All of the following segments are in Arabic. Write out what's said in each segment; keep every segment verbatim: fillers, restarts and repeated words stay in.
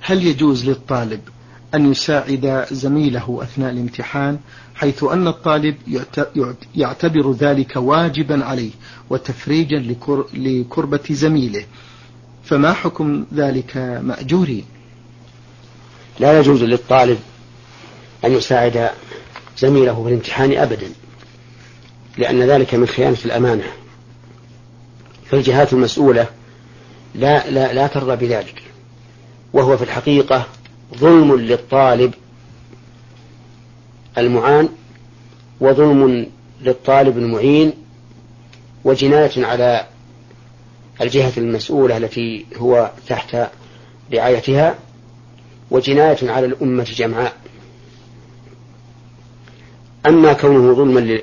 هل يجوز للطالب أن يساعد زميله أثناء الامتحان، حيث أن الطالب يعتبر ذلك واجبا عليه وتفريجا لكربة زميله، فما حكم ذلك مأجورين؟ لا يجوز للطالب أن يساعد زميله في الامتحان أبدا، لأن ذلك من خيانة الأمانة، فالجهات المسؤولة لا, لا, لا ترضى بذلك، وهو في الحقيقة ظلم للطالب المعان وظلم للطالب المعين وجناية على الجهة المسؤولة التي هو تحت رعايتها وجناية على الأمة جمعاء. أما كونه ظلما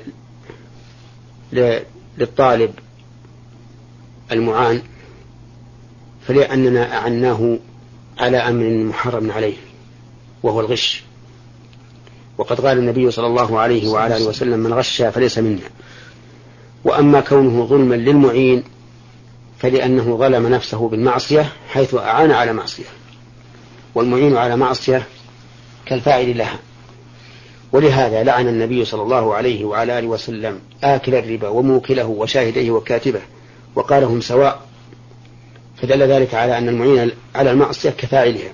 للطالب المعان فلأننا أعناه على أمر محرم عليه وهو الغش، وقد قال النبي صلى الله عليه وعلى آله وسلم: من غش فليس منا. وأما كونه ظلما للمعين فلأنه ظلم نفسه بالمعصية حيث أعان على معصية، والمعين على معصية كالفاعل لها. ولهذا لعن النبي صلى الله عليه وعلى آله وسلم آكل الربا وموكله وشاهديه وكاتبه وقال هم سواء، فدل ذلك على أن المعين على المعصية كفاعلها.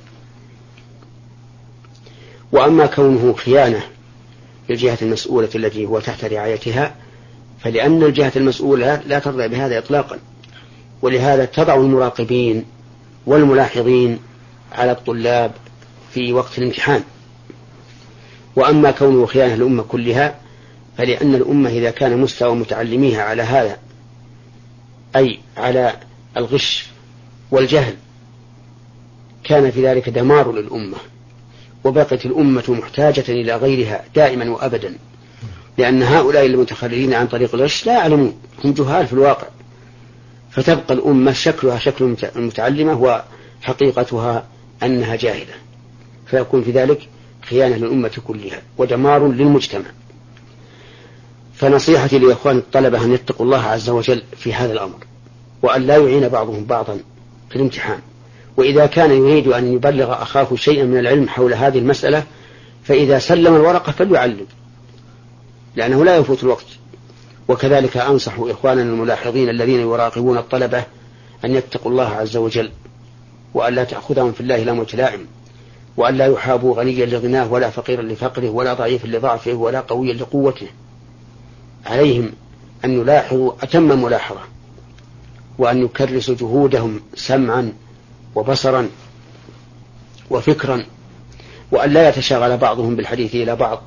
وأما كونه خيانة للجهة المسؤولة التي هو تحت رعايتها فلأن الجهة المسؤولة لا ترضى بهذا إطلاقا، ولهذا تضع المراقبين والملاحظين على الطلاب في وقت الامتحان. وأما كونه خيانة الأمة كلها فلأن الأمة إذا كان مستوى متعلميها على هذا، أي على الغش والجهل، كان في ذلك دمار للأمة، وبقت الأمة محتاجة إلى غيرها دائما وأبدا، لأن هؤلاء المتخرجين عن طريق الغش لا يعلمون، هم جهال في الواقع، فتبقى الأمة شكلها شكل المتعلمة وحقيقتها أنها جاهلة، فيكون في ذلك خيانة للأمة كلها ودمار للمجتمع. فنصيحتي لإخوان الطلبة أن يتقوا الله عز وجل في هذا الأمر، وأن لا يعين بعضهم بعضا في الامتحان. وإذا كان يريد أن يبلغ أخاه شيئا من العلم حول هذه المسألة فإذا سلم الورقة فليعلم، لأنه لا يفوت الوقت. وكذلك أنصح إخواننا الملاحظين الذين يراقبون الطلبة أن يتقوا الله عز وجل، وأن لا تأخذهم في الله لومة لائم، وأن لا يحابوا غنيا لغناه ولا فقيرا لفقره ولا ضعيفا لضعفه ولا قويا لقوته. عليهم أن يلاحظوا أتم ملاحظة، وأن يكرسوا جهودهم سمعا وبصرا وفكرا، وأن لا يتشاغل بعضهم بالحديث إلى بعض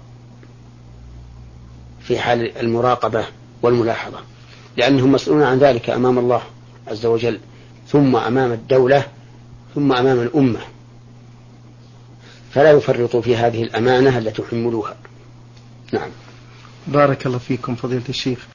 في حال المراقبة والملاحظة، لأنهم مسؤولون عن ذلك أمام الله عز وجل، ثم أمام الدولة، ثم أمام الأمة، فلا يفرطوا في هذه الأمانة التي حملوها. نعم. بارك الله فيكم فضيلة الشيخ.